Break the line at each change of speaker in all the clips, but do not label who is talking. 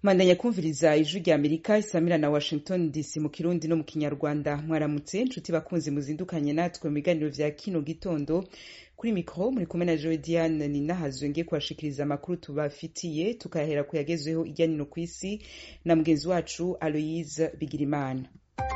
Mandanya kumviriza ijwi rya Amerika isamira na Washington DC mu Kirundi no mu Kinyarwanda. Mwaramutse inshuti bakunzi muzindukanye natwe mu biganiro vya kino gitondo. Kuri mikro muri kumwe na Joe Diane Ninahazwe ngiye kubashikiriza amakuru tubafitiye, tukayahera ku yagezweho irya nino kw'isi na mugenzi wacu Aloise Bigirimana.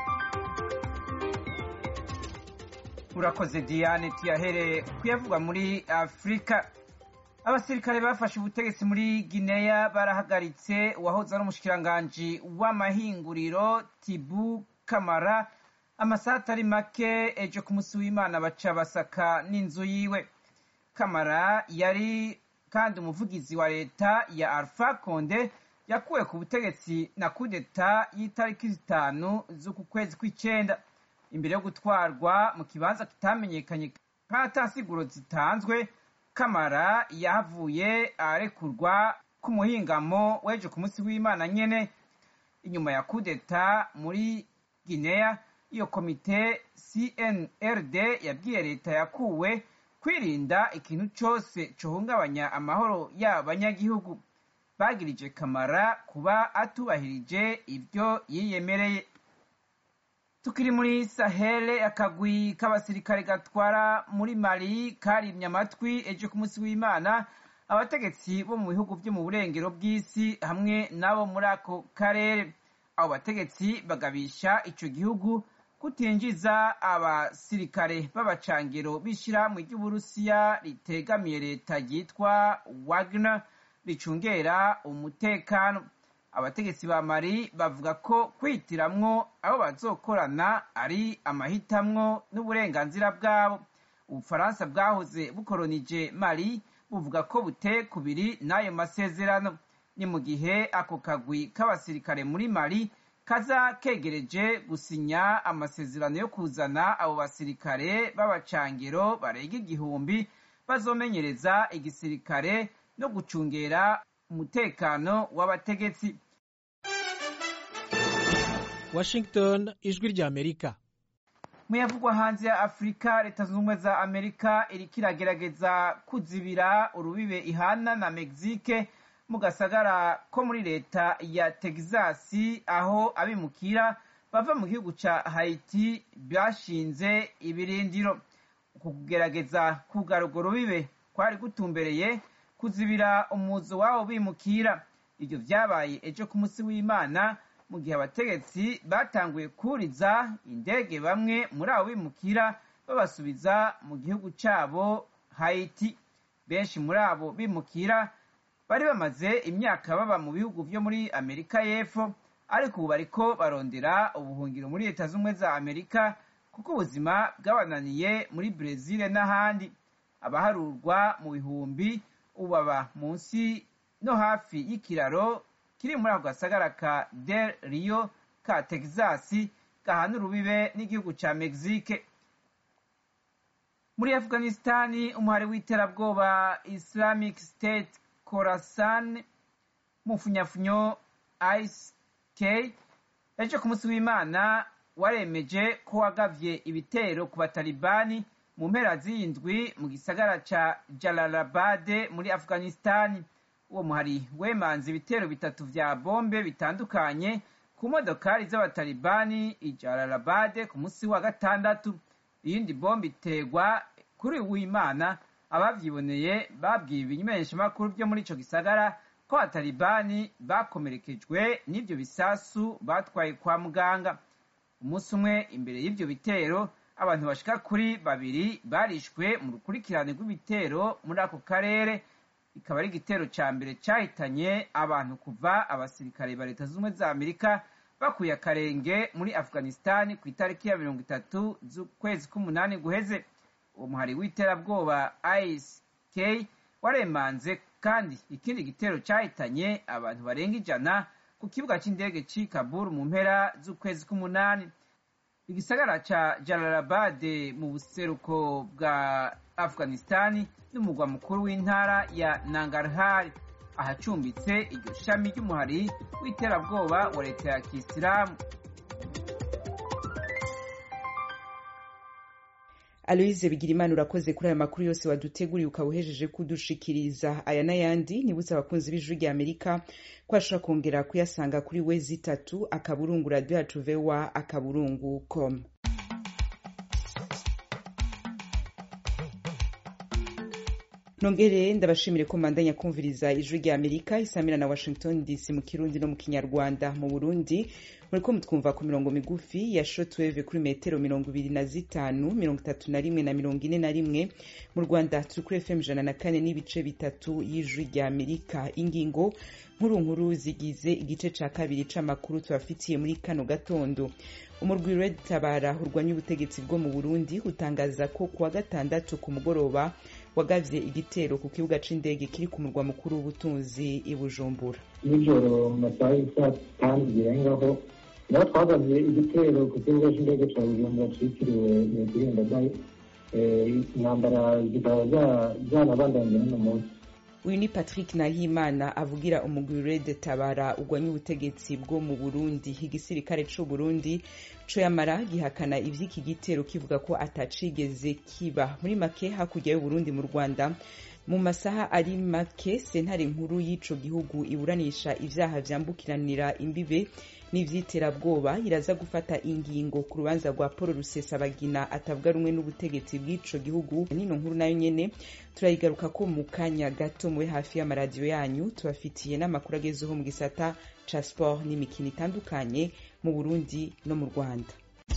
Urakoze Diane, tuyahere kuyavuga muri Afrika. Abasirikare bafashe ubutegetsi muri Guinea barahagaritse uwahoze ari umushikiranganji w'amahinguriro Tibu Kamara amasaha atari make ejo ku musi w'Imana baca basaka n'inzu yiwe. Kamara yari kandi umuvugizi wa leta ya Alpha Conde yakuwe ku butegetsi na kudeta y'itariki 5 z'uku kwezi kw'icenda. Imbere yo gutwarwa mu kibanza kitamenyekanye nk'atasiguro zitanzwe, Kamara yahavuye arekurwa ku muhingamo w'ejo ku musi w'Imana nyene. Inyuma ya kudeta muri Guinea, iyo komite CNRD yabwiye leta yakuwe kwirinda ikintu cose cohungabanya amahoro y'abanyagihugu. Bagirije Kamara kuba atubahirije ivyo yiyemereye. Tukiri muri Sahel, akagwi k'abasirikare gatwara muri Mali karimye amatwi ejo ku musi w'Imana abategetsi bo mu bihugu vyo mu burengero bw'isi hamwe nabo muri ako karere. Abo bategetsi bagabisha ico gihugu kutinjiza abasirikare b'abacangero b'ishirahamwe ry'Uburusiya ritegamiye leta ryitwa Wagner ricungera umutekano. Abategetsi ba Mali bavuga ko kwitiramwo abo bazokorana ari amahitamwo n'uburenganzira bwabo. Ubufaransa bwahoze bukolonije Mali buvuga ko butekubiri n'ayo masezerano. Ni mu gihe ako kagwi k'abasirikare muri Mali kaza kegereje gusinya amasezerano yo kuzana abo basirikare b'abacangero barenga 1000 bazomenyereza igisirikare no gucungera umutekano w'abategetsi.
Washington, ijwi rya Amerika.
Muyavugwa hanze ya Afrika, Leta Zunze Ubumwe za Amerika iriko iragerageza kuzibira urubibe ihana na Mexique mu gasagara ko muri leta ya Texas, aho abimukira bava mu gihugu ca Haiti bashinze ibirindiro. Uku kugerageza kugarugo rubibe kwari gutumbereye kuzibira umuzo wabo bimukira. Ivyo vyabaye ejo ku musi w'Imana mu gihe abategetsi batanguye kuriza indege bamwe muri abo bimukira babasubiza mu gihugu cabo Haiti. Benshi muri abo bimukira bari bamaze imyaka baba mu bihugu vyo muri Amerika y'Epfo, ariko ubu bariko barondera ubuhungiro muri Leta Zunze Ubumwe za Amerika kuko ubuzima bwabananiye muri Brazil n'ahandi. Abaharurwa mu bihumbi ubaba munsi no hafi y'ikiraro kiri muri ako gasagara ka Del Rio ka Texas gahana urubibe n'igihugu ca Mexique. Muri Afghanistan, umuhari w'iterabwoba Islamic State Khorasan mufunyafunyo ISK ejo ku musi w'Imana waremeje ko wagavye ibitero ku batalibani mu mpera z'indwi mu gisagara ca Jalalabad muri Afghanistan. Uwo muhari wemanze ibitero 3 vya bombe bitandukanye ku modokari z'abatalibani i Jalalabad ku musi wa gatandatu. Iyindi bombe itegwa kuri w'Imana. Abavyiboneye babwiye ibimenyeshamakuru byo muri ico gisagara ko abatalibani bakomerekejwe n'ivyo bisasu batwaye kwa muganga. Umunsi umwe imbere y'ivyo bitero, abantu bashika kuri 2 barishwe mu rukurikirane rw'ibitero muri ako karere. Ikaba ari igitero ca mbere cahitanye abantu kuva abasirikare ba Leta Zunze Ubumwe za Amerika bakuye akarenge muri Afghanistan ku itariki ya 30 z'ukwezi k'umunani guheze. Uwo muhari w'iterabwoba ISK waremanze kandi ikindi gitero cahitanye abantu barenga 100 ku kibuga c'indege c'i Kabul mu mpera z'ukwezi k'umunani. Igisagara ca Jalalabad mu buseruko bwa Afghanistan n'umugwa mukuru w'intara ya Nangarhar, ahacumbitse iryo shami ry'umuhari w'iterabwoba wa leta ya Kisilamu.
Aloise Bigirimana urakoze kuri aya makuru yose waduteguriye ukawuhejeje kudushikiriza. Aya n'ayandi nibutse abakunzi b'Ijwi rya Amerika ko ashobora kongera kuyasanga kuri wezi3 akaburungu radio yacu VOA akaburungu.com. Nongere ndabashimire ko mandanya kumviriza Ijwi rya Amerika isamira na Washington DC mu Kirundi no mu Kinyarwanda. Mu Burundi muriko mutwumva ku mirongo migufi ya shortwave kuri metero 25, 31 na 41. Mu Rwanda turi kuri FM 104 n'ibice bitatu y'Ijwi rya Amerika. Ingingo nkuru zigize igice ca kabiri c'amakuru tubafitiye muri kano gatondo. Umurwi Red Tabara urwanya ubutegetsi bwo mu Burundi utangaza ko kuwa gatandatu ku mugoroba wagavye igitero ku kibuga c'indege kiri ku murwa mukuru w'ubutunzi i Bujumbura.
Nijoro mu masaha y'isa tanu zirengaho naho twagavye igitero ku kibuga c'indege ca Bujumbura citiriwe Nyakwigendera. Intambara zikaba zanabandanyije n'uno munsi.
Uyu ni Patrick Nahimana avugira umugwi Red Tabara urwanya ubutegetsi bwo mu Burundi. Igisirikare c'u Burundi co yamara gihakana ivy'iki gitero kivuga ko atacigeze kiba. Muri make hakurya y'u Burundi mu Rwanda mu masaha ari make sentare nkuru y'ico gihugu iburanisha ivyaha vyambukiranira imbibe n'ivyiterabwoba iraza gufata ingingo ku rubanza rwa Paul Rusesabagina atavuga rumwe n'ubutegetsi bw'ico gihugu. Nino nkuru nayo nyene turayigaruka ko mu kanya gato mube hafi y'amaradiyo yanyu. Tubafitiye n'amakuru agezeho mu gisata ca sport n'imikino itandukanye mu Burundi no mu Rwanda.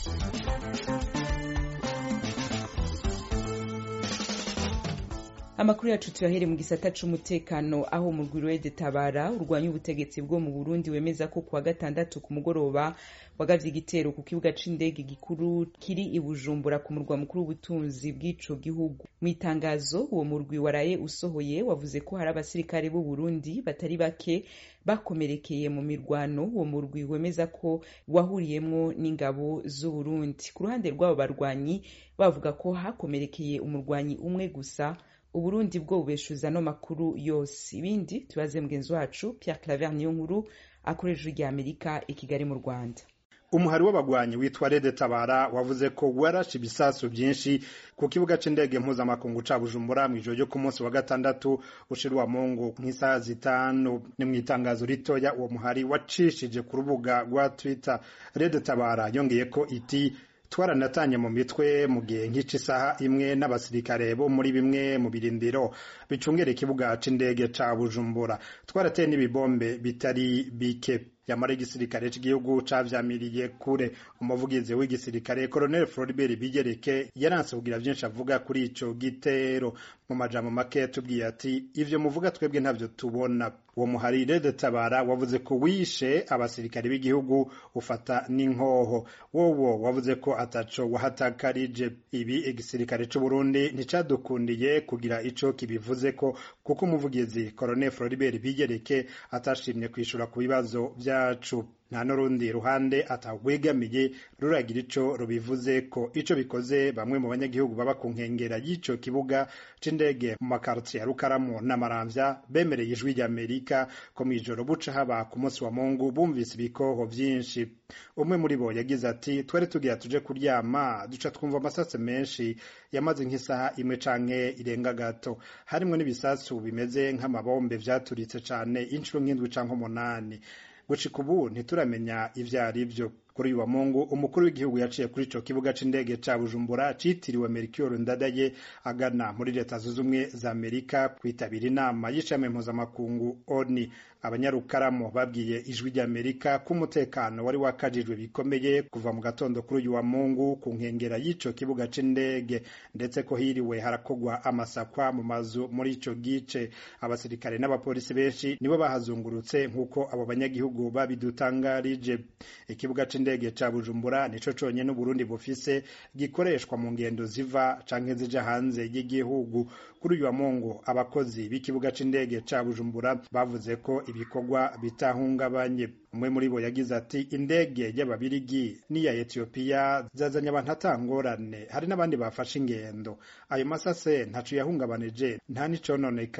Amakuru yacu tuyahere mu gisata c'umutekano aho umurwi Red Tabara urwanya ubutegetsi bwo mu Burundi wemeza ko kuwa gatandatu ku mugoroba wagavye igitero ku kibuga c'indege gikuru kiri i Bujumbura ku murwa mukuru w'ubutunzi bw'ico gihugu. Mu itangazo uwo murwi waraye usohoye wavuze ko hari abasirikare b'u Burundi batari bake bakomerekeye mu mirwano. Uwo murwi wemeza ko wahuriyemwo n'ingabo z'u Burundi. Ku ruhande rw'abo barwanyi bavuga ko hakomerekeye umurwanyi umwe gusa. Uburundi bwo bubeshuza no makuru yose. Ibindi tubaze mugenzi wacu Pierre Claver Niyonkuru akoresha rya Amerika i Kigali mu Rwanda.
Umuhari w'abagwanyi witwa Red Tabara wavuze ko warashe ibisasu byinshi ku kibuga c'indege mpuzamakungu ca Bujumbura mu ijoro ryo ku munsi wa gatandatu ushirwa Mungu nk'isaha 5. Ni mu itangazo ritoya uwo muhari wacishije ku rubuga rwa Twitter. Red Tabara yongeye ko iti twaranatanye mu mitwe mu gihe nk'ici saha imwe n'abasirikare bo muri bimwe mu birindiro bicungera ikibuga c'indege ca Bujumbura. Twarateye n'ibibombe bitari bike. Yamara igisirikare cy'igihugu cavyamiriye kure. Umuvugizi w'igisirikare Colonel Floribert Bigereke yaranse kugira byinshi avuga kuri ico gitero. Mu majambo make tubwiye ati ivyo muvuga twebwe ntavyo tubona. Uwo muhari Red Tabara wavuze ko wishe abasirikare b'igihugu ufata n'inkoho. Wowo wavuze ko ataco wahatakarije. Ibi igisirikare c'u Burundi nticadukundiye kugira ico kibivuze ko kuko umuvugizi Colonel Floribert Bigereke atashimye kwishura ku bibazo vyacu. Nta n'urundi ruhande atagwegamiye ruragira ico rubivuze ko. Ico bikoze bamwe mu banyagihugu baba ku nkengera y'ico kibuga c'indege mu makartier ya Rukaramu na Maramvya bemereye Ijwi rya Amerika ko mw'ijoro buca haba ku munsi wa Mungu bumvise ibikoho vyinshi. Umwe muri bo yagize ati twari tugira tuje kuryama duca twumva amasase menshi yamaze nk'isaha imwe canke irenga gato. Harimwo n'ibisasu bimeze nk'amabombe vyaturitse cane inshuro nk'indwi canke 8. Gushika ubu ntituramenya ivyo ari vyo. Kuri uyu wa Mungu umukuru w'igihugu yaciye kuri ico kibuga c'indege ca Bujumbura citiriwe Melchior Ndadaye agana muri Leta Zunze Ubumwe za Amerika kwitabira inama y'ishami mpuzamakungu ONU. Abanyarukaramo babwiye Ijwi rya Amerika ko umutekano wari wakajijwe bikomeye kuva mu gatondo kuri uyu wa Mungu ku nkengera y'ico kibuga c'indege, ndetse ko hiriwe harakogwa amasakwa mu mazu muri ico gice. Abasirikare n'abapolisi benshi nibo bahazungurutse nk'uko abo banyagihugu babidutangarije. Ikibuga c'indege ca Bujumbura nico conye n'Uburundi bufise gikoreshwa mu ngendo ziva canke zija hanze y'igihugu. Kuri uyu wa Mungu abakozi b'ikibuga c'indege ca Bujumbura bavuze ko ibikorwa bitahungabanye. Umwe muri bo yagize ati indege y'Ababirigi n'iya Ethiopia zazanye abantu atangorane, hari n'abandi bafashe ingendo. Ayo masase ntacu yahungabanije nta nicononekaye.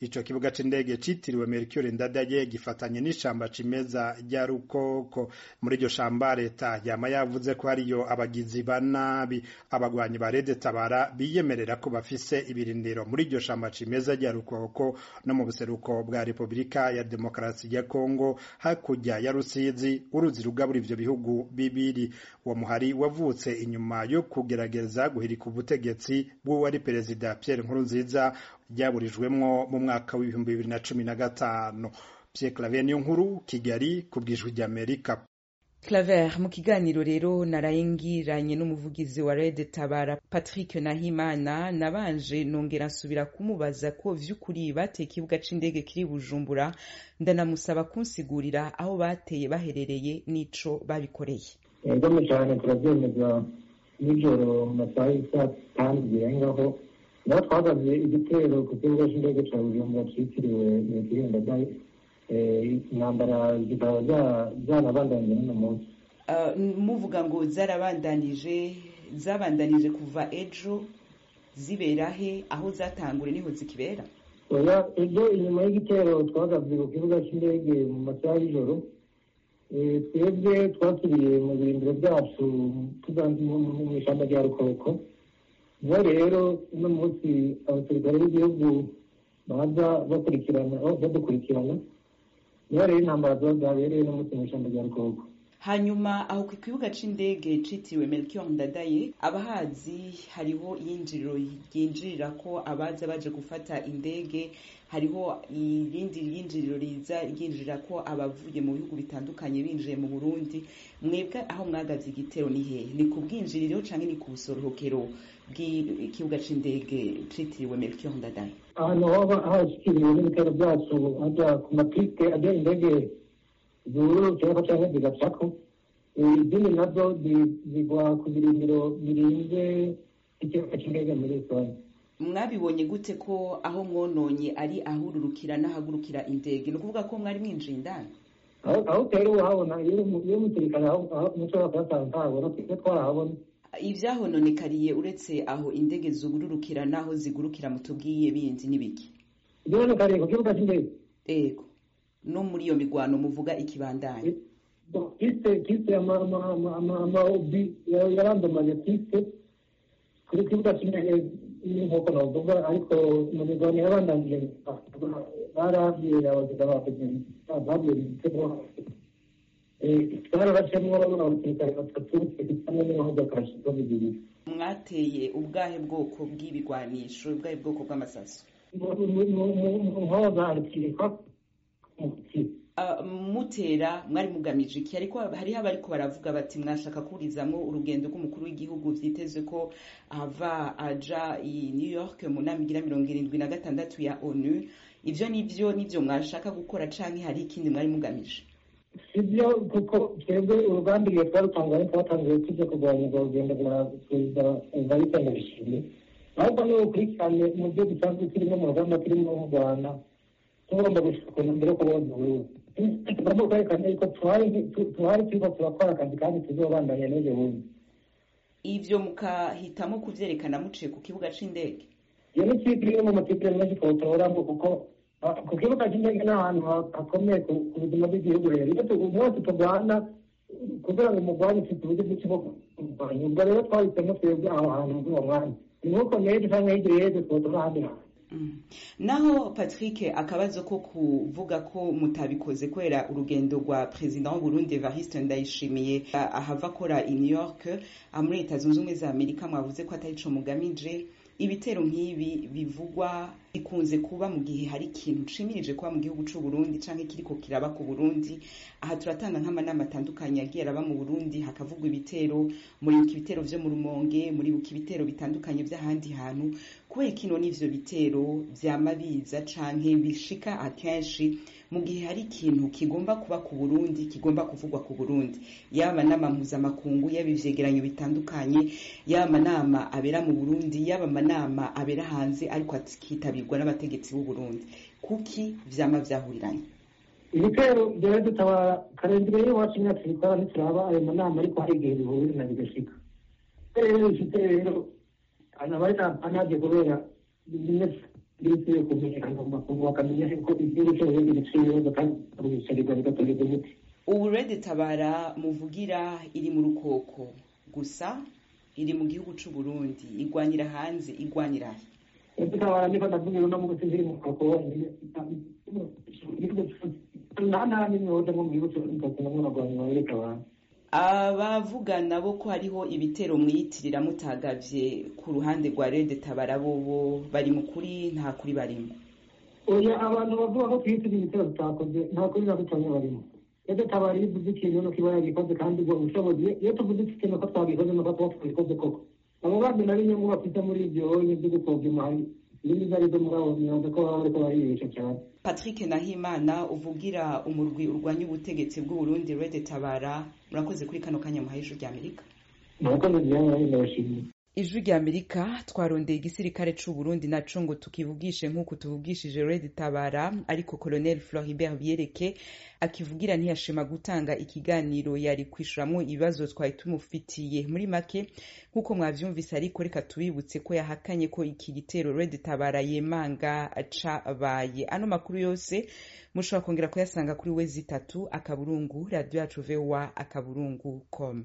ico kibuga c'indege citiriwe Melchior Ndadaye gifatanye n'ishamba cimeza rya Rukoko. Muri iryo shamba leta yama yavuze ko hariyo abagizi ba nabi. Abagwanyi ba Red Tabara biyemerera ko bafise ibirindiro muri iryo shamba cimeza rya Rukoko no mu buseruko bwa Republika ya Demokarasi ya Kongo hakurya ya Rusizi, uruzi rugabura ivyo bihugu bibiri. Uwo muhari wavutse inyuma yo kugerageza guhirika ubutegetsi bw'uwari perezida Pierre Nkurunziza ryaburijwemwo mu mwaka w'ibihumbi 2015. Pierre Claver Niyonkuru, Kigali, kubw'Ijwi ry'Amerika.
Claver, mu kiganiro rero narayingiranye n'umuvugizi wa Red Tabara Patrick Nahimana, nabanje nongera nsubira kumubaza ko vy'ukuri bateye ikibuga c'indege kiri Bujumbura, ndanamusaba kunsigurira aho bateye baherereye n'ico babikoreye.
Ego cyane turabyemeza nijoro mu masaha y'isa kandi birengaho naho twagabye igitero ku kibuga c'indege ca Bujumbura citiriwe Melchior Ndadaye. Intambara zikaba zarabandanije n'uno munsi.
Muvuga ngo zabandanije kuva ejo zibera he, aho zatangure niho zikibera?
Oya, ejo inyuma y'igitero twagabye ku kibuga c'indege mu masaha y'ijoro, twebwe twasubiriye mu birindiro byacu mu ishamba rya Rukoko. Niho rero uno munsi abasirikare b'igihugu baza badukurikirana. Niho rero intambara zabereye no munsi mu ishamba rya Rukoko.
Hanyuma aho ku kibuga c'indege citiriwe Melchior Ndadaye, abahazi hariho iyinjiriro ryinjirira ko abaza baje gufata indege, hariho irindi yinjiriro riza ryinjirira ko abavuye mu bihugu bitandukanye binjiye mu Burundi. Mwebwe aho mwagavye igitero ni hehe? Ni ku bwinjiriro canke ni ku busohokero bw'ikibuga c'indege citiriwe Melchior Ndadaye?
Ahantu hoba hashikiriwe n'ibitero byacu haja ku mapiste ajya indege zuru cyangwa cyangwa zigacako. Izindi nazo zigwa ku birindiro birinze ikibuga c'indege muri rusange.
Mwabibonye gute ko aho mwononye ari ahururukira n'ahagurukira indege? Ni ukuvuga ko mwari mwinjiye indani?
Aho rero uhabona iyo umusirikare aho mushobora kuhasanga ntabona twese twarahabona.
Ivyahononekariye uretse aho indege zugururukira naho zigurukira mutubwiye bindi nibiki?
Ivyahononekariye ku kibuga c'indege?
Ego. No muri iyo migwano muvuga ikibandanye?
Kiste amaobi yarandomaje kiste kuri kibuga c'indege nk'uko navuga, ariko mu migwano yabandanije baravye abagizi babwiye igitego twarabacemwo abasirikare batatu hamwe n'imodoka zishika bibiri.
Mwateye ubwahe bwoko bw'ibigwanisho, ubwahe bwoko bw'amasaso?
Muhoza harikirikwa
mutera mwari mugamije iki? Ariko hariho abariko baravuga bati mwashaka kurizamwo urugendo rw'umukuru w'igihugu, vyitezwe ko ava aja i New York mu nama igira 76 ya ONU. Ivyo nivyo mwashaka gukora canke hari ikindi mwari mugamije?
Sibyo, kuko twebwe urugamba iyo twatanguye tujya kurwanya urwo rugendo rwa perezida Evariste Ndayishimiye, ahubwo ni ukurikirane mu byo dusanzwe turimo mu rugamba turimo mu Rwanda, tugomba gushika mbere ko bozuwe. Tugomba kwerekana yuko tuhari turiko turakora akazi kandi tuzobandanya n'ejo bundi.
Ivyo mukahitamo kuvyerekana muciye ku kibuga c'indege?
Iyo ni kimwe mu matipire menshi twotoramo, kuko ku kibuga c'indege n'ahantu hakomeye ku buzima bw'igihugu. Rero iyo mwese turwana kugira ngo umugwanyi ufite uburyo bw'ikibuga kurwanya, ubwo rero twahisemo twebwe aho hantu muri uwo mwanya. Ni nk'uko n'ejo canke hirya y'ejo twotora ahandi hantu.
Naho Patrick, akabazo ko kuvuga ko mutabikoze kwera urugendo rwa president w'Uburundi Evariste Ndayishimiye ahava akora i New York muri Leta Zunze Ubumwe za Amerika, mwavuze ko atari co mugamije. Ibitero nk'ibi bivugwa bikunze kuba mu gihe hari ikintu cimirije kuba mu gihugu c'u Burundi canke kiriko kiraba ku Burundi. Aha turatanga nk'amanama atandukanye yagiye araba mu Burundi, hakavugwa ibitero, muri ibitero vyo mu Rumonge, muri ibitero bitandukanye by'ahandi hantu. Kubera kino n'ivyo bitero vyama biza canke bishika akenshi mu gihe hari ikintu kigomba kuba ku Burundi, kigomba kuvugwa ku Burundi, yaba nama mpuzamakungu, yaba ivyegeranyo bitandukanye, yaba amanama abera mu Burundi, yaba amanama abera hanze ariko akitabirwa n'abategetsi b'u Burundi. Kuki vyama vyahuriranye?
Ibitero bya dutabara karindire y'iwacu imyaka ikora ntituraba ayo manama, ariko hari igihe bihurira na bigashika. Rero ibitero anabari anaje kubera ndetse kumenyekana mu makungu bakamenya yuko igihugu cyose gifite ibibazo kandi bicarirwa bigatorerwa umuti.
ubu Red Tabara muvugira iri mu rukoko gusa iri mu gihugu c'u Burundi igwanira hanze igwanira
Red Tabara niko ndavuga no mu gushyira mu rukoko nta n'imyoza mu gihugu cyose n'abagwanyi bareka abantu.
abavugana bo ko hariho ibitero mwiyitirira mutagavye ku ruhande rwa Red Tabara bobo bari mu kuri nta kuri barimo.
Oya abantu bavuga ko twitira ibitero tutakoze nta kuri batanye barimo. Red Tabara ivuze ikintu no kiba yagikoze kandi ubwo ubushobozi iyo tuvuze ikintu ko twabikoze no ko twabikoze koko. Abo bandi nari nyungu bafite muri ibyo byo gupfobya imari n'ibyo ari byo mugabo nyaza ko bariko baribesha cyane. Patrick
Nahimana uvugira umurwi urwanya ubutegetsi bw'u Burundi Red Tabara murakoze kuri kano kanya muhaye Ijwi ry'Amerika.
Murakoze byane ndabashimiye.
Ijwi ry'Amerika twarondeye igisirikare c'u Burundi naco ngo tukivugishe nk'uko tuvugishije Red Tabara ariko Colonel Floribert Biereke akivugira ntiyashima gutanga ikiganiro yari kwishuramwo ibibazo twari tumufitiye muri make nk'uko mwavyumvise ariko reka tubibutse ko yahakanye ko iki gitero Red Tabara yemanga cabaye. Ano makuru yose mushobora kongera kuyasanga kuri wezi3 akaburungu radio yacu VOA akaburungu.com.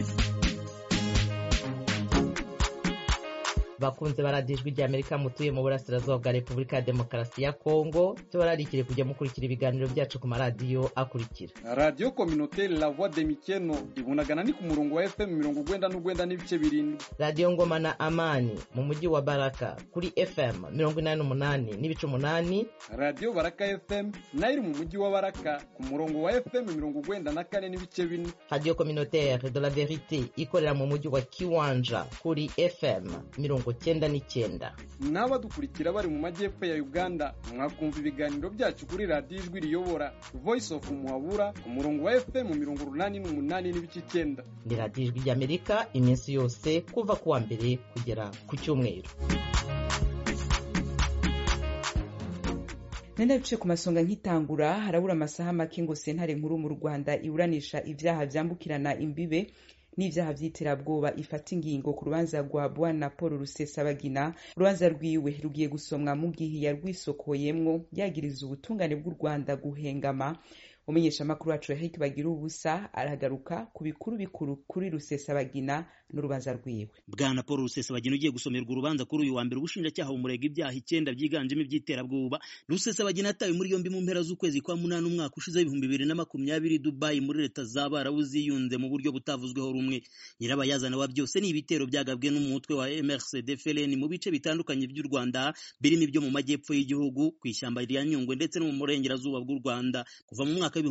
bakunze baradijwe ry'Amerika mutuye mu burasirazuba bwa Repubulika ya Demokarasi ya Kongo tubararikire kujya mukurikira ibiganiro byacu ku maradiyo akurikira.
Radio Communautaire La Voix de Mikeno ibunagana ni ku murongo wa FM 99 n'ibice 7.
Radio Ngoma na Amani mu mujyi wa Baraka kuri FM 88 n'ibice 8.
Radio Baraka FM nayo mu mujyi wa Baraka ku murongo wa FM 94 n'ibice 4.
Radio Communautaire de la Vérité ikorera mu mujyi wa Kiwanja kuri FM 99.
N'abadukurikira bari mu majyepfo ya Uganda mwakumva ibiganiro byacu kuri Radio Ijwi Riyobora Voice of Muhabura ku murongo wa FM 88 n'ibice 9.
Ni Radio Ijwi ry'Amerika iminsi yose kuva kuwa mbere kugera ku cyumweru.
Nenda bice ku masonga nkitangura harabura amasaha make ngo sentare nkuru mu Rwanda iburanisha ivyaha vyambukirana imbibe n'ivyaha vy'iterabwoba ifata ingingo ku rubanza rwa Bwana Paul Rusesabagina. Urubanza rwiwe rugiye gusomwa mu gihe yarwisokoyemwo yagiriza ubutungane bw'u Rwanda guhengama. Umenyesha makuru wacu Eric Bagira ubusa aragaruka ku bikuru kuri Rusesabagina n'urubanza rwiwe.
Bwana Paul Rusesabagina ugiye gusomerwa urubanza kuri uyu wa mbere ubushinjacyaha bumurega ibyaha 9 byiganjemo iby'iterabwoba. Rusesabagina atawe muri yombi mu mpera z'ukwezi kwa 8 umwaka ushize 2020 Dubai muri leta z'Abarabu ziyunze mu buryo butavuzweho rumwe. Nyirabayazana wa byose ni ibitero byagabwe n'umutwe wa MRCD-FLN mu bice bitandukanye by'u Rwanda birimo ibyo mu majyepfo y'igihugu kwishyamba rya Nyungwe ndetse no mu murengerazuba bw'u Rwanda kuva mu mwaka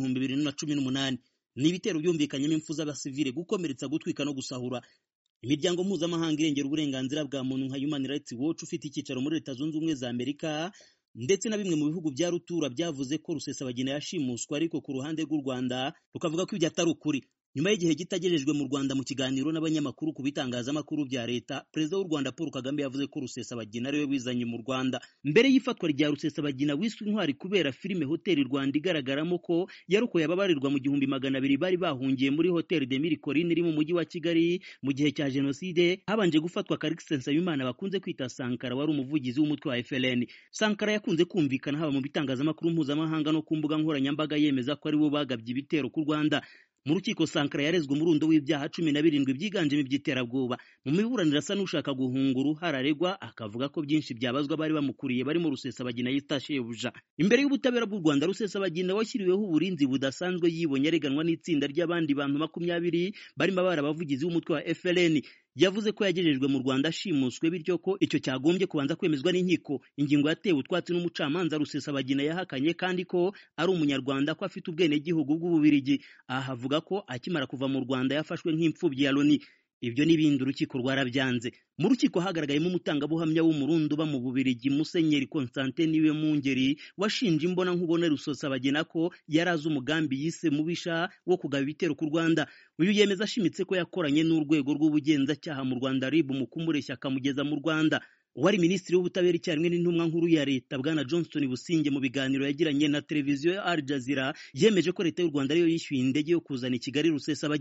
2018. Ni ibitero byumvikanyemo impfu z'abasivile gukomeretsa gutwika no gusahura. Imiryango mpuzamahanga irengera uburenganzira bwa muntu nka Human Rights Watch ufite icyicaro muri Leta Zunze Ubumwe za Amerika ndetse na bimwe mu bihugu bya rutura byavuze ko Rusesabagina yashimuswa ariko ku ruhande rw'u Rwanda rukavuga ko ibyo atari ukuri. Nyuma y'igihe gitagerejwe mu Rwanda mu kiganiro n'abanyamakuru ku bitangazamakuru bya leta, Perezida w'u Rwanda Paul Kagame yavuze ko Rusesabagina ariwe wizanye mu Rwanda. Mbere y'ifatwa rya Rusesabagina wiswe intwari kubera filime Hotel Rwanda igaragaramo ko yarokoye ababarirwa mu 200 bari bahungiye muri Hotel de Mille Collines iri mu mujyi wa Kigali mu gihe cya Jenoside, habanje gufatwa Karikisi Nsabimana bakunze kwita Sankara wari umuvugizi w'umutwe wa FLN. Sankara yakunze kumvikana haba mu bitangazamakuru mpuzamahanga no ku mbuga nkoranyambaga yemeza ko ari bo bagabye ibitero ku Rwanda. Mu rukiko Sankara yarezwe umurundo w'ibyaha 17 byiganjemo iby'iterabwoba. Mu miburanira asa n'ushaka guhunga uruhara aregwa akavuga ko byinshi byabazwa bari bamukuriye bari mu Rusesabagina yitashebuja. Imbere y'ubutabera bw'u Rwanda Rusesabagina washyiriweho uburinzi budasanzwe yibonye areganwa n'itsinda ry'abandi bantu 20 barimo abavugizi w'umutwe wa FLN. Yavuze ko yagejejwe mu Rwanda ashimuswe bityo ko icyo cyagombye kubanza kwemezwa n'inkiko. Ingingo yatewe utwatsi n'umucamanza Rusesabagina yahakanye kandi ko ari umunyarwanda ko afite ubwene gihugu bw'Ububirigi. Aha avuga ko akimara kuva mu Rwanda yafashwe nk'imfubyi ya Loni. Ibyo n'ibindi urukiko rwarabyanze. Mu rukiko hagaragayemo umutangabuhamya w'umurundi uba mu Bubirigi Musenyeri Constantin niwe Mungeri washinje imbona nkubone Rusesabagina ko yarazi umugambi yise mubisha wo kugaba ibitero ku Rwanda. Uyu yemeza ashimitse ko yakoranye n'urwego rw'ubugenzacyaha mu Rwanda RIB mu kumureshya akamugeza mu Rwanda. Uwari minisitiri w'ubutabera icyarimwe n'intumwa nkuru ya leta Bwana Johnston Businge mu biganiro yagiranye na televiziyo ya Al Jazeera yemeje ko leta y'u Rwanda ariyo yishyuye indege yo kuzana i Kigali Rusesabagina.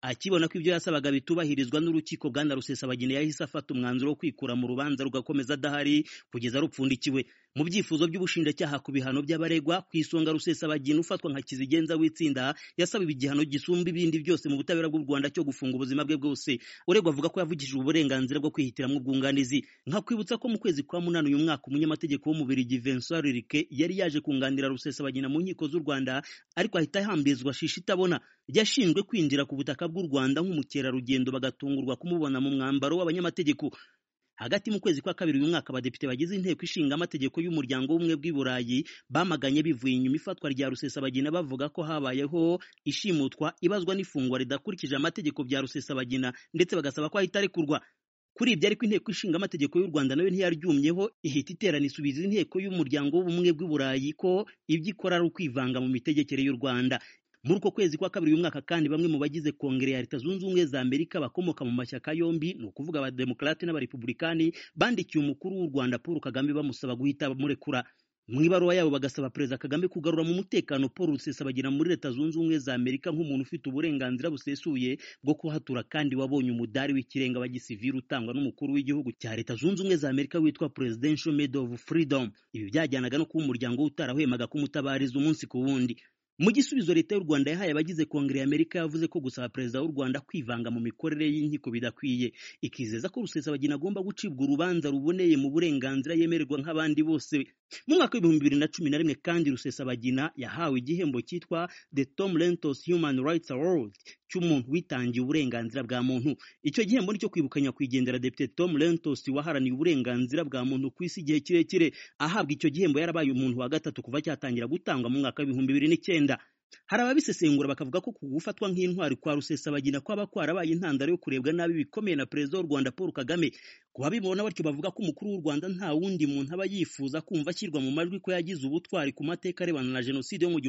akibona ko ibyo yasabaga bitubahirizwa n'urukiko, bwana Rusesabagina yahise afata umwanzuro wo kwikura mu rubanza rugakomeza adahari kugeza rupfundikiwe. Mu byifuzo by'ubushinjacyaha ku bihano by'abaregwa, ku isonga Rusesabagina ufatwa nka kizigenza w'itsinda yasabiwe igihano gisumba ibindi byose mu butabera bw'u Rwanda cyo gufunga ubuzima bwe bwose. Uregwa avuga ko yavugishije uburenganzira bwo kwihitiramo ubwunganizi. Nkakwibutsa ko mu kwezi kwa munani uyu mwaka umunyamategeko w'umubirigi Vincent Ririke yari yaje kunganira Rusesabagina mu nkiko z'u Rwanda, ariko ahita ahambizwa shisha itabona. Yashinjwe kwinjira ku butaka bw'u Rwanda nk'umukerarugendo bagatungurwa kumubona mu mwambaro w'abanyamategeko. Hagati mu kwezi kwa kabiri uyu mwaka abadepite bagize inteko ishinga amategeko y'umuryango w'ubumwe bw'i Burayi bamaganye bivuye inyuma ifatwa rya Rusesabagina, bavuga ko habayeho ishimutwa, ibazwa n'ifungwa ridakurikije amategeko bya Rusesabagina, ndetse bagasaba ko ahita arekurwa. Kuri ibyo ariko inteko ishinga amategeko y'u Rwanda nayo ntiyaryumyeho, ihita iterana isubiza inteko y'umuryango w'ubumwe bw'i Burayi ko ibyo ikora ari ukwivanga mu mitegekere y'u Rwanda. Muri uko kwezi kwa kabiri uyu mwaka kandi bamwe mu bagize Kongere ya Leta Zunze Ubumwe za Amerika bakomoka mu mashyaka yombi, ni ukuvuga abademokarate n'abarepublikani, bandikiye umukuru w'u Rwanda Paul Kagame bamusaba guhita bamurekura. Mu ibaruwa yabo bagasaba Perezida Kagame kugarura mu mutekano Paul Rusesabagina muri Leta Zunze Ubumwe za Amerika nk'umuntu ufite uburenganzira busesuye bwo kuhatura kandi wabonye umudari w'ikirenga wa gisivili utangwa n'umukuru w'igihugu cya Leta Zunze Ubumwe za Amerika witwa Presidential Medal of Freedom. Ibi byajyanaga no kuba umuryango utarahwemaga kumutabariza umunsi ku wundi. Mu gisubizo Leta y'u Rwanda yahaye abagize Kongere ya Amerika yavuze ko gusaba Perezida w'u Rwanda kwivanga mu mikorere y'inkiko bidakwiye, ikizeza ko Rusesabagina agomba gucibwa urubanza ruboneye mu burenganzira yemererwa nk'abandi bose. Mu mwaka w'ibihumbi 2011 kandi Rusesabagina yahawe igihembo cyitwa The Tom Lantos Human Rights Award cy'umuntu witangiye uburenganzira bwa muntu. Icyo gihembo nicyo kwibukanya kwigendera Depite Tom Lantos waharaniye uburenganzira bwa muntu ku isi igihe kirekire. Ahabwa icyo gihembo yarabaye umuntu wa gatatu kuva cyatangira gutangwa mu mwaka w'ibihumbi 2009. Hari ababisesengura bakavuga ko kugufatwa nk'intwari kwa Rusesabagina kwaba kwarabaye intandaro yo kurebwa nabi bikomeye na Perezida w'u Rwanda Paul Kagame. Kuba bibona batyo bavuga ko umukuru w'u Rwanda nta wundi muntu aba yifuza kumva ashyirwa mu majwi ko yagize ubutwari ku mateka arebana na Jenoside yo mu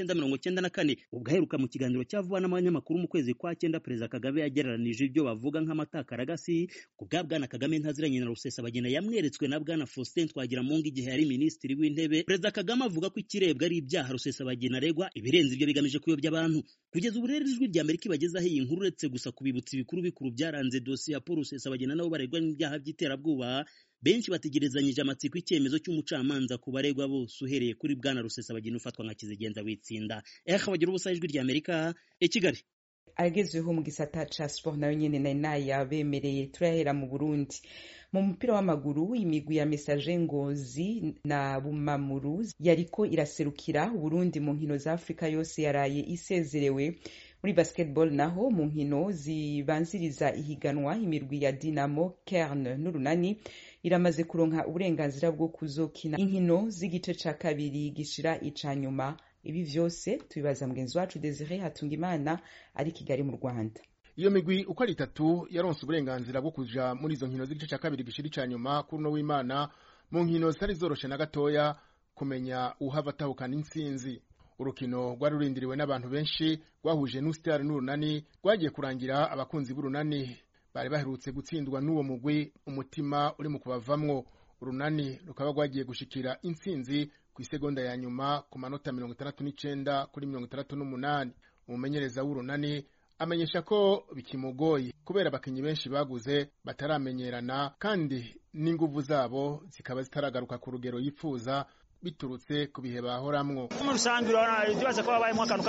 1994. Ubwo aheruka mu kiganiro cyavuba n'abanyamakuru mu kwezi kwa 9, Perezida Kagame yagereranije ibyo bavuga nk'amatakaragasi. Ku bwa Bwana Kagame ntaziranye na Rusesabagina yamweretswe na Bwana Faustin Twagiramungu igihe yari minisitiri w'intebe. Perezida Kagame avuga ko ikirebwa ari ibyaha Rusesabagina aregwa, ibirenze ibyo bigamije kuyobya abantu. Kugeza ubu rero ijwi rya Amerika ibagezaho iyi nkuru uretse gusa kubibutsa ibikuru byaranze dosiye ya Paul Rusesabagina nabo baregwa n'ibyaha by'iterabwoba, benshi bategerezanyije amatsiko icyemezo cy'umucamanza ku baregwa bose uhereye kuri Bwana Rusesabagina ufatwa nka kizigenza w'itsinda. Bagira ubusa ijwi rya Amerika i Kigali.
Agezweho mu gisata ca sport nayo nyene naya bemereye. Turahera mu Burundi. Mu mupira w'amaguru imigwi ya Messager Ngozi na Bumamuru yariko iraserukira Burundi mu nkino za Afrika yose yaraye isezerewe. Muri basketball naho mu nkino zibanziriza ihiganwa imirwi ya Dinamo, Kern n'Urunani iramaze kuronka uburenganzira bwo kuzokina inkino z'igice ca kabiri gishira ica nyuma. Ibi vyose tubibaza mugenzi wacu Desire Hatungimana ari Kigali mu Rwanda.
Iyo migwi uko ari 3 yaronse uburenganzira bwo kuja muri izo nkino z'igice ca kabiri gishira ica nyuma kuri no w'Imana, mu nkino zitari zoroshe na gatoya kumenya uhava atahukana intsinzi. Urukino rwari rurindiriwe n'abantu benshi rwahuje n'Ustar n'Urunani rwagiye kurangira abakunzi b'Urunani bari baherutse gutsindwa n'uwo mugwi umutima uri mu kubavamwo. Urunani rukaba rwagiye gushikira intsinzi ku isegonda ya nyuma ku manota 69 kuri 68. Umumenyereza w'Urunani amenyesha ko bikimugoye kubera abakinyi benshi baguze bataramenyerana kandi n'inguvu zabo zikaba zitaragaruka ku rugero yifuza biturutse ku bihe bahoramwo.
Mu rusangi urabibaza ko babaye mu akantu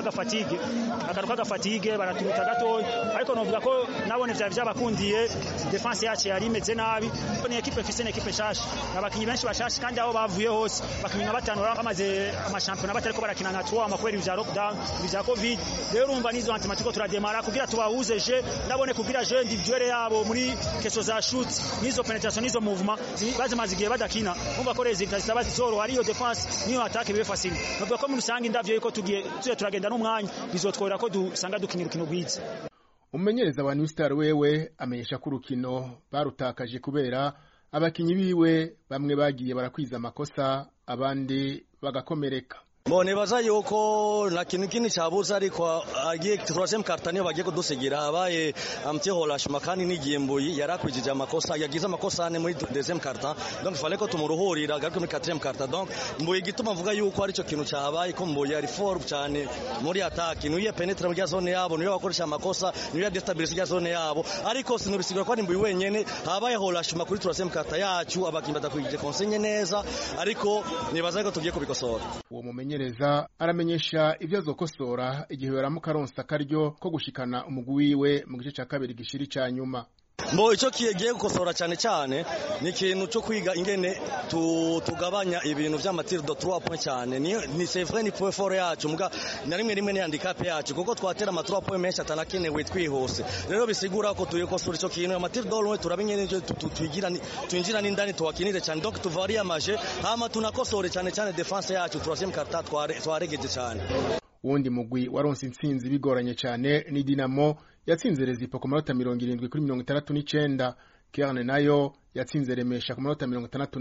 k'agafatige baraturuta gato, ariko novuga ko nabone vyabakundiye. Defense yacu yari imeze nabi, ni equipe ifise n'equipe shasha, abakinyi benshi bashasha kandi aho bavuye hose bakinyi nka batanu bamaze amashampiyona batariko barakina nka twa amakweri vya lockdown vya covid. Rero urumva nizo antimatiko turademara kugira tubahuzeje, nabone kugira je individuelle yabo muri keso za shoot nizo penetration nizo movement bazimaze igihe badakina, umva ko resultat zitaba zoro ariyo niyo atake bibe fasili. Navuga ko mu rusangi indavyo yuko tugiye turagenda n'umwanya bizotwora ko dusanga dukinira urukino rwiza.
Umumenyereza wa New Star wewe amenyesha ko urukino barutakaje kubera abakinyi biwe bamwe bagiye barakwiza amakosa abandi bagakomereka.
nibaza yuko na kintu kindi cyabuze ariko agiye troisième carte niyo bagiye kudusigira abaye amtihorashma kandi n'igimbuyi yarakwijije amakosa yagize amakosa ane muri deuxième carte donc il fallait ko tumuruhurira garuke muri quatrième carte donc mbuye gituma mvuga yuko ari cyo kintu cyabaye ko mbuye ari fort cyane muri attaque niyo penetra muri zone yabo niyo bakoresha amakosa niyo destabilize zone yabo ariko sinubisigura ko mbuye wenyene habaye horashma kuri troisième carte yacu abakimba dakwije konsenye neza ariko nibaza ko tugiye kubikosora.
Uwo mumenyereza aramenyesha ivyo azokosora igihe baramuka aronsa akaryo ko gushikana umugwi wiwe mu gice ca kabiri gishiri ca nyuma.
Ico kigiye gukosora cyane ni ikintu cyo kwiga ingene tugabanya ibintu vy'amatir de 3 points cyane ni c'est vrai ni point fort yacu muga na rimwe ni handicap yacu kuko twatera ama 3 points menshi atanakenewe twihose rero bisigura ko tuyikosora ico kintu amatir de loin turabinyene twinjira n'indani tuwakinire cyane donc tuvaria maje hama tunakosore cyane defense yacu troisième carte twaregeje cyane.
Wundi mugwi waronse intsinzi bigoranye cyane ni Dinamo yatsinze Rezipo ku manota 70-69, Kerne nayo yatsinze Remesha ku manota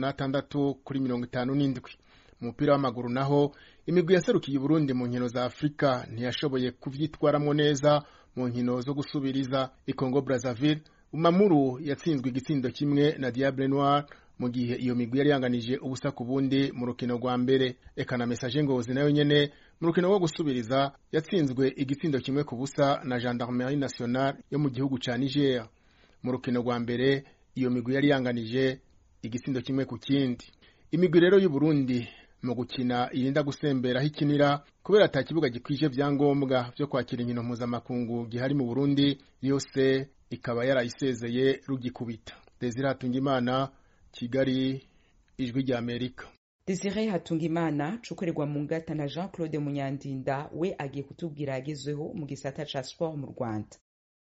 66-57. Mu mupira w'amaguru naho imigwi yaserukiye Burundi mu nkino za Afrika ntiyashoboye kuvyitwaramo neza mu nkino zo gusubiriza. Congo Brazzaville Umamuru yatsinzwe igitsindo kimwe na Diable Noir mu gihe iyo migwi yari yanganije ubusa ku bundi mu rukino rwa mbere. Eka na Message Ngozi nayo nyene mu rukino rwo gusubiriza yatsinzwe igitsindo kimwe ku busa na Gendarmerie Nationale yo mu gihugu ca Niger. Mu rukino rwa mbere iyo migwi yari yanganije igitsindo kimwe ku kindi. Imigwi rero y'u Burundi mu gukina irinda gusembera hikinira kubera ata kibuga gikwije vyangombwa vyo kwakira inkino mpuzamakungu gihari mu Burundi yose ikaba yarayisezeye rugikubita. Desire Hatungimana, Kigali, Ijwi rya Amerika.
Desire Hatungimana cukorerwa mu ngata na Jean Claude Munyandinda we agiye kutubwira yagezweho mu gisata ca sport mu Rwanda.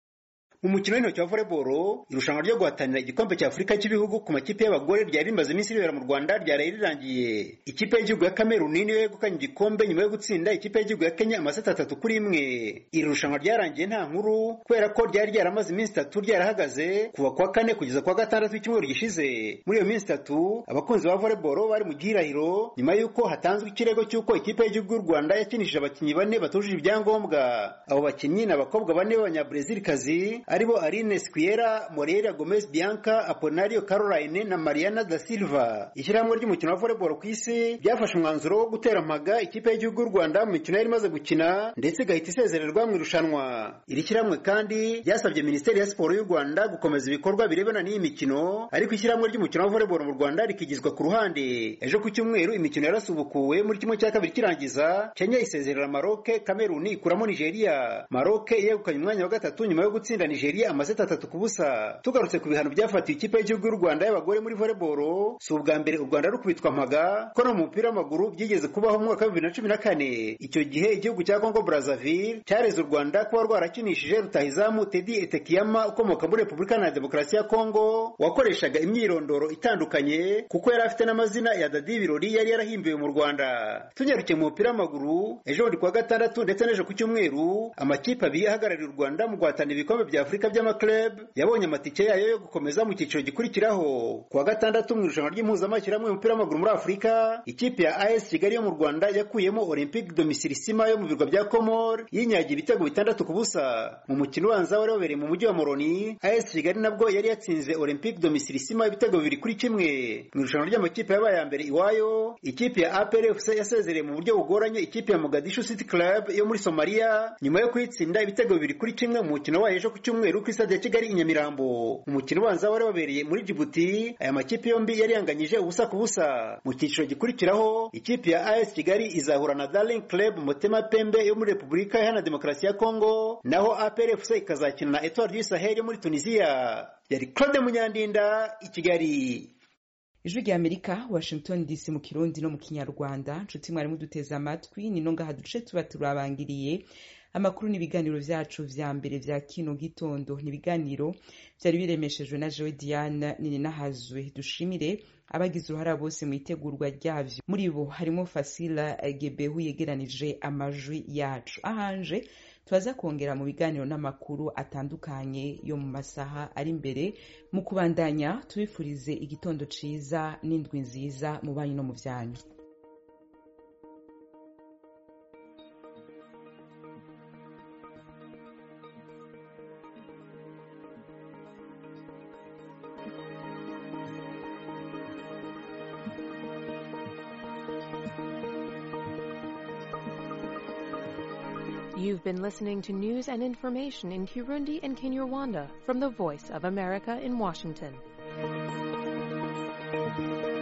Umukino w'intoki wa volleyball irushanwa ryo guhatanira igikombe cya Afurika cy'ibihugu ku makipe y'abagore ryari rimaze iminsi ribera mu Rwanda ryari rirangiye. Ikipe y'igihugu ya Cameroon niyo yegukanye igikombe nyuma yo gutsinda ikipe y'igihugu ya Kenya amaseta 3-1. Iri rushanwa ryarangiye nta nkuru kubera ko ryari ryaramaze iminsi 3 ryarahagaze kuva kwa 4 kugeza kwa 6 w'icyumweru gishize. Muri iyo minsi 3 abakunzi ba volleyball bari mu gihirahiro nyuma yuko hatanzwe ikirego cy'uko ikipe y'igihugu y'u Rwanda yakinishije abakinnyi 4 batujuje ibyangombwa. Abo bakinnyi n'abakobwa 4 b'Abanyabrazilkazi aribo Aline Squiera, Moreira Gomez Bianca, Aponario Caroline na Mariana da Silva. Ishyirahamwe ry'umukino wa volleyball ku isi byafashe umwanzuro wo gutera mpaga ikipe y'igihugu y'u Rwanda mu mikino yari imaze gukina ndetse gahita isezererwa mu irushanwa. Iri shyirahamwe kandi ryasabye Minisiteri ya Siporo y'u Rwanda gukomeza ibikorwa birebana n'iyi mikino, ariko ishyirahamwe ry'umukino wa volleyball mu Rwanda rikigizwa ku ruhande. Ejo ku cyumweru imikino yarasubukuwe muri kimwe cya kabiri kirangiza. Kenya isezerera Maroc, Cameroon ikuramo Nigeria. Maroc yegukanye umwanya wa 3 nyuma yo gutsinda Nigeria amaseta 3-0. Tugarutse ku bihano byafatiwe ikipe y'igihugu y'u Rwanda y'abagore muri volleyball, si ubwa mbere u Rwanda rukubitwa mpaga ko no mu mupira w'amaguru byigeze kubaho mu mwaka wa 2014. Icyo gihe igihugu cya Congo Brazzaville cyareze u Rwanda kuba rwarakinishije rutahizamu Teddy Etekiyama ukomoka muri Repubulika na Demokarasi ya Congo wakoreshaga imyirondoro itandukanye kuko yari afite n'amazina ya Dadi Birori yari yarahimbiwe mu Rwanda. Tunyarukiye mu mupira w'amaguru, ejo ndi kwa 6 ndetse n'ejo ku cyumweru amakipe abiri ahagarariye u Rwanda mu guhatanira ibikombe bya Afurika by'amaklub yabonye amatike yayo yo gukomeza mu cyiciro gikurikiraho. Kuwa 6 mu irushanwa ry'impuzamashyirahamwe y'umupira w'amaguru muri Afurika, ikipe ya AS Kigali yo mu Rwanda yakuyemo Olympique de Misirisima yo mu birwa bya Comore yinyagiye ibitego 6-0. Mu mukino ubanza wari wabereye mu mujyi wa Moroni, AS Kigali nabwo yari yatsinze Olympique de Misirisima ibitego 2-1. Mu irushanwa ry'amakipe yabaye ya mbere iwayo, ikipe ya APR FC yasezereye mu buryo bugoranye ikipe ya Mogadishu City Club yo muri Somalia nyuma yo kwitsinda ibitego 2-1 mu mukino wayo ejo ku cyumweru kuri stade ya Kigali i Nyamirambo. Umukino ubanza wari wabereye muri Djibouti, aya makipe yombi yari yanganyije ubusa ku busa. Mu cyiciro gikurikiraho, ikipe ya AS Kigali izahura na Darling Club Motema Pembe yo muri Repubulika Iharanira Demokarasi ya Kongo, naho APR FC ikazakina na Etoile du Sahel yo muri Tunisia. Yari Claude Munyandinda i Kigali.
Ijwi rya Amerika, Washington DC mu Kirundi no mu Kinyarwanda. Nshuti mwari muduteze amatwi, ni no ngaha duce tuba turabangiriye. Amakuru n'ibiganiro vyacu vya mbere vya kino gitondo n'ibiganiro byari biremeshejwe na Joe Diane nini nahazwe. Dushimire abagize uruhara bose mu itegurwa ryavyo, muri bo harimo Fasila Gebehu yegeranije amajwi yacu. Ahanje twaza kongera mu biganiro n'amakuru atandukanye yo mu masaha ari imbere. Mu kubandanya tubifurize igitondo ciza n'indwi nziza mu banyu no mu vyanyu.
You've been listening to news and information in Kirundi and Kinyarwanda from the Voice of America in Washington.